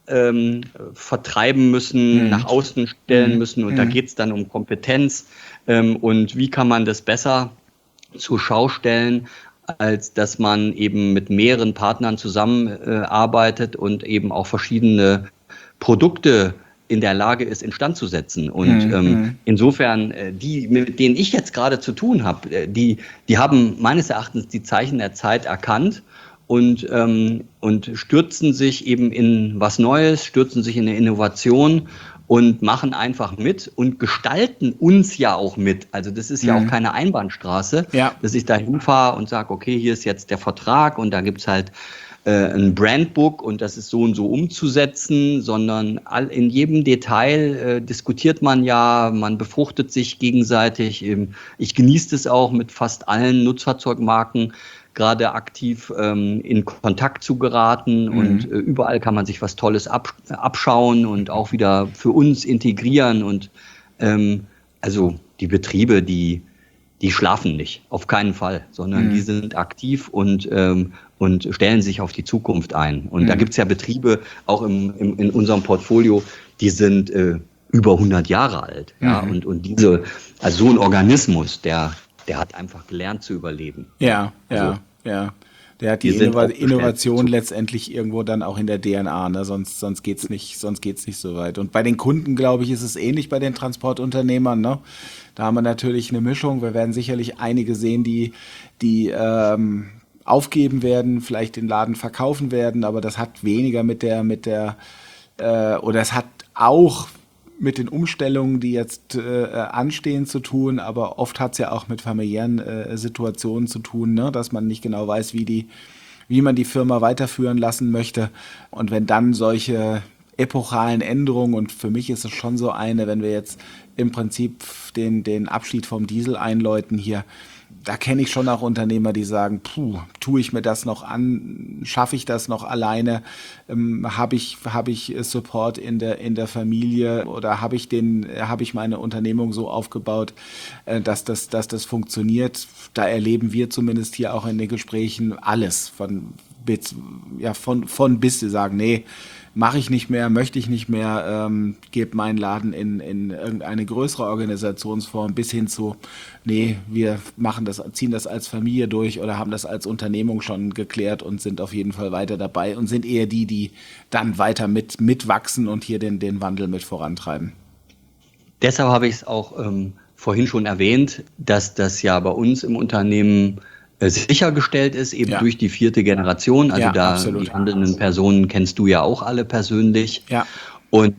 vertreiben müssen, nach außen stellen müssen. Und da geht es dann um Kompetenz und wie kann man das besser zur Schau stellen. als dass man eben mit mehreren Partnern zusammenarbeitet und eben auch verschiedene Produkte in der Lage ist, instand zu setzen. Und insofern, die, mit denen ich jetzt gerade zu tun habe, die haben meines Erachtens die Zeichen der Zeit erkannt und stürzen sich eben in was Neues, stürzen sich in eine Innovation und machen einfach mit und gestalten uns ja auch mit. Also das ist ja auch keine Einbahnstraße, dass ich da hinfahre und sage, okay, hier ist jetzt der Vertrag und da gibt's halt ein Brandbook und das ist so und so umzusetzen, sondern in jedem Detail diskutiert man ja, man befruchtet sich gegenseitig. Ich genieße es auch, mit fast allen Nutzfahrzeugmarken gerade aktiv in Kontakt zu geraten und überall kann man sich was Tolles abschauen und auch wieder für uns integrieren und also die Betriebe, die schlafen nicht, auf keinen Fall, sondern die sind aktiv und stellen sich auf die Zukunft ein. Und da gibt es ja Betriebe, auch in unserem Portfolio, die sind über 100 Jahre alt. Ja? Und also so ein Organismus, der hat einfach gelernt zu überleben. Ja. Der hat die Innovation letztendlich irgendwo dann auch in der DNA, ne? Sonst geht's nicht so weit. Und bei den Kunden, glaube ich, ist es ähnlich bei den Transportunternehmern, ne? Da haben wir natürlich eine Mischung. Wir werden sicherlich einige sehen, die aufgeben werden, vielleicht den Laden verkaufen werden, aber das hat weniger oder es hat auch mit den Umstellungen, die jetzt anstehen, zu tun, aber oft hat es ja auch mit familiären Situationen zu tun, ne? Dass man nicht genau weiß, wie man die Firma weiterführen lassen möchte. Und wenn dann solche epochalen Änderungen, und für mich ist es schon so eine, wenn wir jetzt im Prinzip den Abschied vom Diesel einläuten hier, da kenne ich schon auch Unternehmer, die sagen, tue ich mir das noch an, schaffe ich das noch alleine, habe ich Support in der Familie oder habe ich meine Unternehmung so aufgebaut, dass das funktioniert. Da erleben wir zumindest hier auch in den Gesprächen alles von bis, sie sagen, nee, mache ich nicht mehr, möchte ich nicht mehr, gebe meinen Laden in irgendeine größere Organisationsform bis hin zu, nee, wir ziehen das als Familie durch oder haben das als Unternehmung schon geklärt und sind auf jeden Fall weiter dabei und sind eher die dann weiter mitwachsen und hier den Wandel mit vorantreiben. Deshalb habe ich es auch vorhin schon erwähnt, dass das ja bei uns im Unternehmen sichergestellt ist, eben durch die 4. Generation. Also die handelnden Personen kennst du ja auch alle persönlich. Ja. Und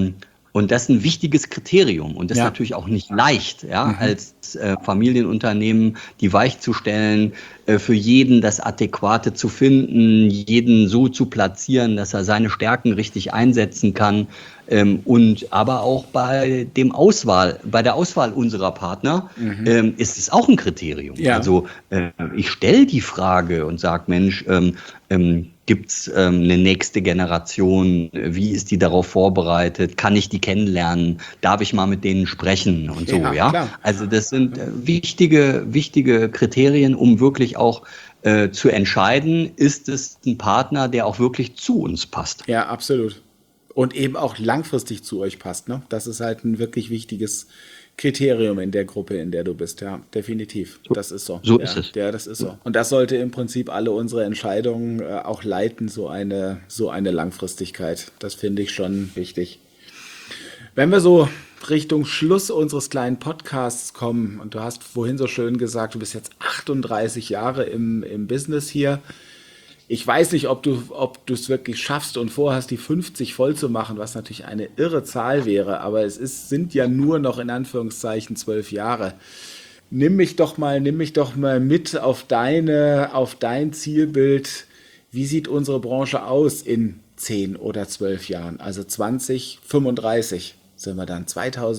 das ist ein wichtiges Kriterium. Und das ist natürlich auch nicht leicht, als Familienunternehmen die Weich zu stellen, für jeden das Adäquate zu finden, jeden so zu platzieren, dass er seine Stärken richtig einsetzen kann. Und aber auch bei der Auswahl unserer Partner ist es auch ein Kriterium. Ja. Also ich stelle die Frage und sage, Mensch, gibt es eine nächste Generation? Wie ist die darauf vorbereitet? Kann ich die kennenlernen? Darf ich mal mit denen sprechen? Und so, ja. Klar. Also das sind wichtige Kriterien, um wirklich auch zu entscheiden, ist es ein Partner, der auch wirklich zu uns passt. Ja, absolut. Und eben auch langfristig zu euch passt, ne? Das ist halt ein wirklich wichtiges Kriterium in der Gruppe, in der du bist. Ja, definitiv. Das ist so. So ist es. Ja, das ist so. Und das sollte im Prinzip alle unsere Entscheidungen auch leiten, so eine Langfristigkeit. Das finde ich schon wichtig. Wenn wir so Richtung Schluss unseres kleinen Podcasts kommen, und du hast vorhin so schön gesagt, du bist jetzt 38 Jahre im Business hier. Ich weiß nicht, ob du es wirklich schaffst und vorhast, die 50 voll zu machen, was natürlich eine irre Zahl wäre, aber sind ja nur noch in Anführungszeichen 12 Jahre. Nimm mich doch mal mit auf dein Zielbild. Wie sieht unsere Branche aus in 10 oder 12 Jahren? Also 2035 sind wir dann,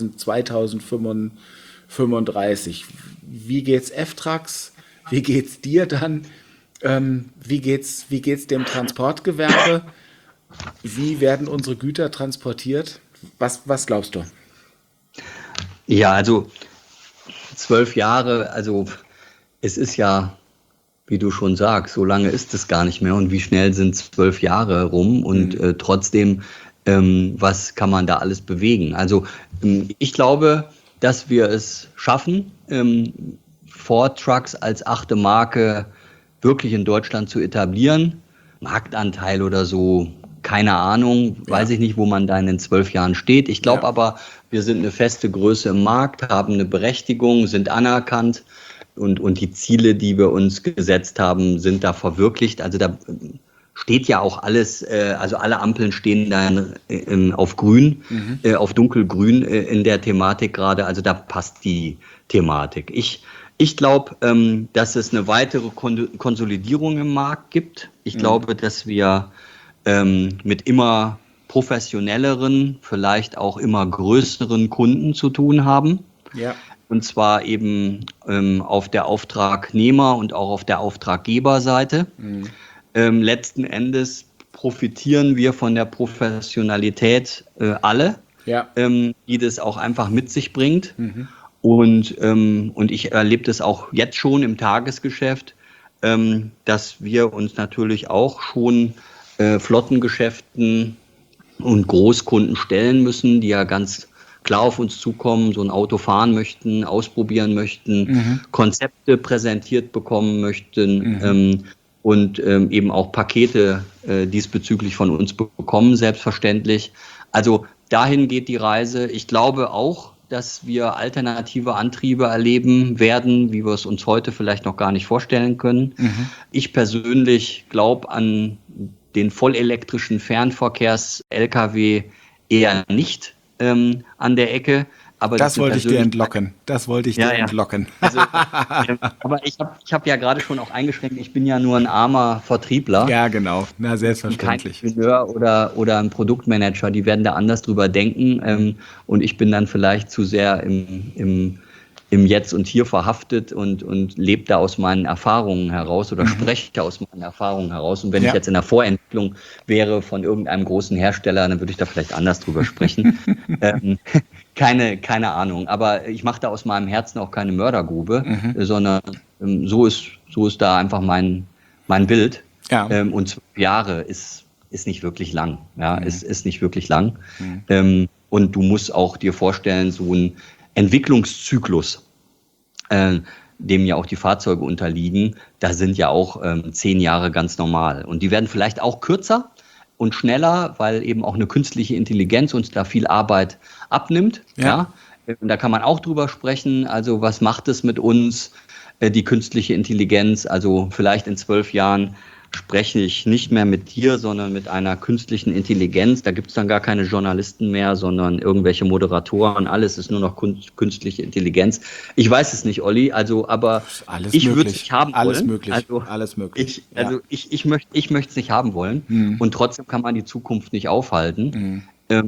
2035. Wie geht's F-Trucks? Wie geht's dir dann? Wie geht's dem Transportgewerbe? Wie werden unsere Güter transportiert? Was glaubst du? Ja, also 12 Jahre, also es ist ja, wie du schon sagst, so lange ist es gar nicht mehr und wie schnell sind 12 Jahre rum und trotzdem, was kann man da alles bewegen? Also ich glaube, dass wir es schaffen, Ford Trucks als 8. Marke wirklich in Deutschland zu etablieren. Marktanteil oder so, keine Ahnung, weiß ich nicht, wo man da in den 12 Jahren steht. Ich glaube aber, wir sind eine feste Größe im Markt, haben eine Berechtigung, sind anerkannt und die Ziele, die wir uns gesetzt haben, sind da verwirklicht. Also da steht ja auch alles, also alle Ampeln stehen da auf grün, auf dunkelgrün in der Thematik gerade. Also da passt die Thematik. Ich glaube, dass es eine weitere Konsolidierung im Markt gibt. Ich glaube, dass wir mit immer professionelleren, vielleicht auch immer größeren Kunden zu tun haben. Ja. Und zwar eben auf der Auftragnehmer- und auch auf der Auftraggeberseite. Letzten Endes profitieren wir von der Professionalität alle, die das auch einfach mit sich bringt. Und ich erlebe das auch jetzt schon im Tagesgeschäft, dass wir uns natürlich auch schon Flottengeschäften und Großkunden stellen müssen, die ja ganz klar auf uns zukommen, so ein Auto fahren möchten, ausprobieren möchten, Konzepte präsentiert bekommen möchten und eben auch Pakete diesbezüglich von uns bekommen, selbstverständlich. Also dahin geht die Reise. Ich glaube auch, dass wir alternative Antriebe erleben werden, wie wir es uns heute vielleicht noch gar nicht vorstellen können. Ich persönlich glaube an den vollelektrischen Fernverkehrs-Lkw eher nicht an der Ecke. Aber das wollte ich dir entlocken. Entlocken. Also, aber ich hab ja gerade schon auch eingeschränkt, ich bin ja nur ein armer Vertriebler. Ja, genau. Na, selbstverständlich. Kein Ingenieur oder ein Produktmanager, die werden da anders drüber denken. Und ich bin dann vielleicht zu sehr im Jetzt und Hier verhaftet und lebe da aus meinen Erfahrungen heraus oder spreche aus meinen Erfahrungen heraus. Und wenn ich jetzt in der Vorentwicklung wäre von irgendeinem großen Hersteller, dann würde ich da vielleicht anders drüber sprechen. Keine Ahnung. Aber ich mache da aus meinem Herzen auch keine Mördergrube, sondern so ist da einfach mein Bild. Ja. Und 12 Jahre ist nicht wirklich lang. Ja, ist nicht wirklich lang. Und du musst auch dir vorstellen, so ein Entwicklungszyklus, dem ja auch die Fahrzeuge unterliegen, da sind ja auch 10 Jahre ganz normal. Und die werden vielleicht auch kürzer und schneller, weil eben auch eine künstliche Intelligenz uns da viel Arbeit abnimmt. Ja. Und da kann man auch drüber sprechen. Also was macht es mit uns, die künstliche Intelligenz? Also vielleicht in 12 Jahren spreche ich nicht mehr mit dir, sondern mit einer künstlichen Intelligenz. Da gibt es dann gar keine Journalisten mehr, sondern irgendwelche Moderatoren. Alles ist nur noch künstliche Intelligenz. Ich weiß es nicht, Olli. Also, aber ich würde es nicht haben wollen. Alles möglich. Ich möchte es nicht haben wollen. Und trotzdem kann man die Zukunft nicht aufhalten.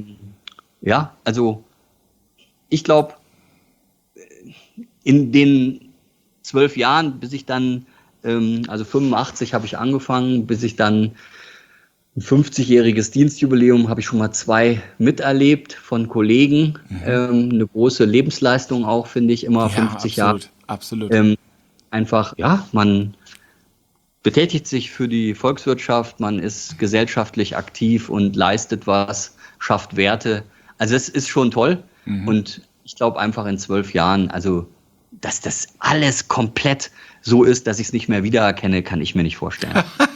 Also ich glaube, in den 12 Jahren, bis ich dann also 85 habe ich angefangen, bis ich dann ein 50-jähriges Dienstjubiläum habe ich schon mal 2 miterlebt von Kollegen. Eine große Lebensleistung auch, finde ich, immer 50 Jahre. Absolut. Einfach, man betätigt sich für die Volkswirtschaft, man ist gesellschaftlich aktiv und leistet was, schafft Werte. Also es ist schon toll. Und ich glaube einfach in 12 Jahren, also dass das alles komplett so ist, dass ich es nicht mehr wiedererkenne, kann ich mir nicht vorstellen.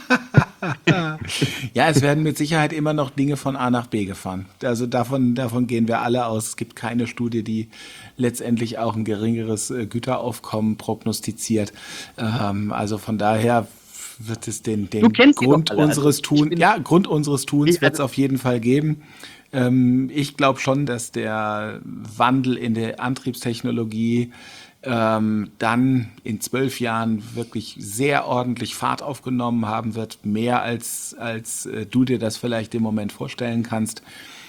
Ja, es werden mit Sicherheit immer noch Dinge von A nach B gefahren. Also davon gehen wir alle aus. Es gibt keine Studie, die letztendlich auch ein geringeres Güteraufkommen prognostiziert. Also von daher wird es den Grund unseres Tuns, Grund unseres Tuns wird es auf jeden Fall geben. Ich glaube schon, dass der Wandel in der Antriebstechnologie dann in 12 Jahren wirklich sehr ordentlich Fahrt aufgenommen haben wird, mehr als du dir das vielleicht im Moment vorstellen kannst.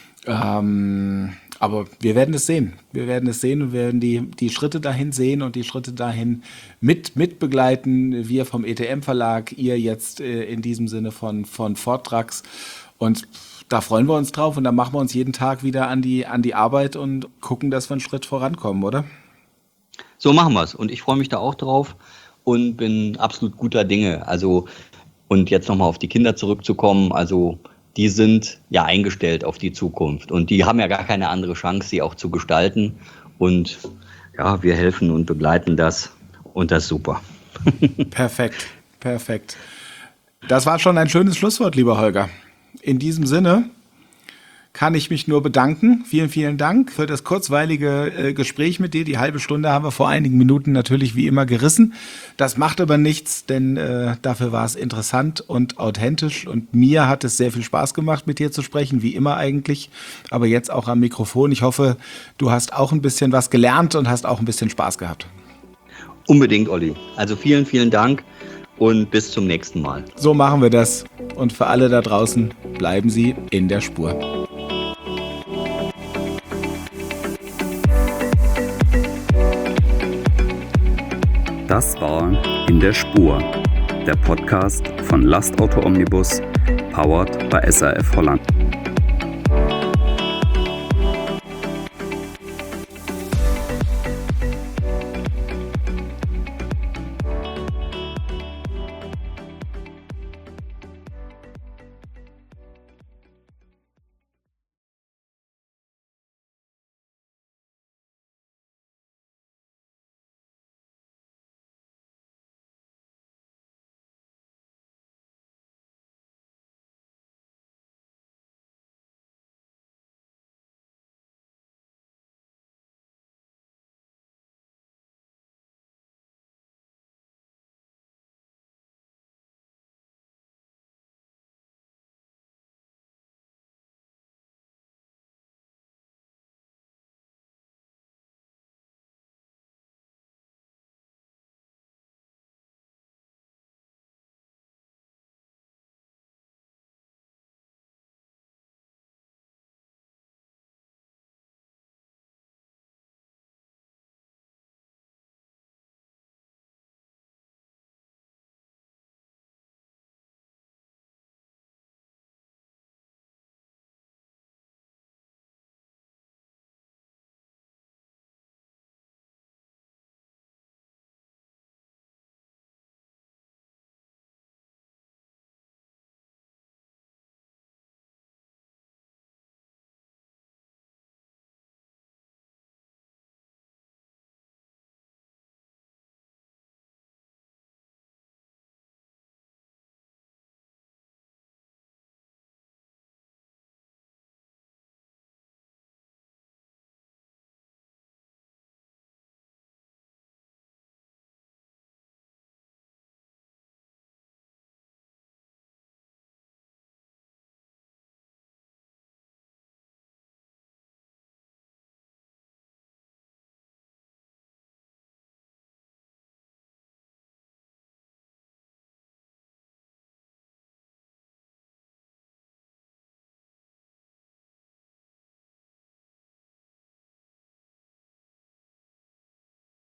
Aber wir werden es sehen. Wir werden und werden die Schritte dahin sehen und die Schritte dahin mitbegleiten. Wir vom ETM-Verlag, ihr jetzt in diesem Sinne von Vortrags. Und da freuen wir uns drauf und da machen wir uns jeden Tag wieder an die Arbeit und gucken, dass wir einen Schritt vorankommen, oder? So machen wir es. Und ich freue mich da auch drauf und bin absolut guter Dinge. Also, und jetzt nochmal auf die Kinder zurückzukommen, also die sind ja eingestellt auf die Zukunft und die haben ja gar keine andere Chance, sie auch zu gestalten. Und ja, wir helfen und begleiten das und das ist super. Perfekt. Perfekt. Das war schon ein schönes Schlusswort, lieber Holger. In diesem Sinne kann ich mich nur bedanken. Vielen, vielen Dank für das kurzweilige Gespräch mit dir. Die halbe Stunde haben wir vor einigen Minuten natürlich wie immer gerissen. Das macht aber nichts, denn dafür war es interessant und authentisch. Und mir hat es sehr viel Spaß gemacht, mit dir zu sprechen, wie immer eigentlich. Aber jetzt auch am Mikrofon. Ich hoffe, du hast auch ein bisschen was gelernt und hast auch ein bisschen Spaß gehabt. Unbedingt, Olli. Also vielen, vielen Dank und bis zum nächsten Mal. So machen wir das. Und für alle da draußen, bleiben Sie in der Spur. Das war In der Spur, der Podcast von Lastauto Omnibus, powered by SAF Holland.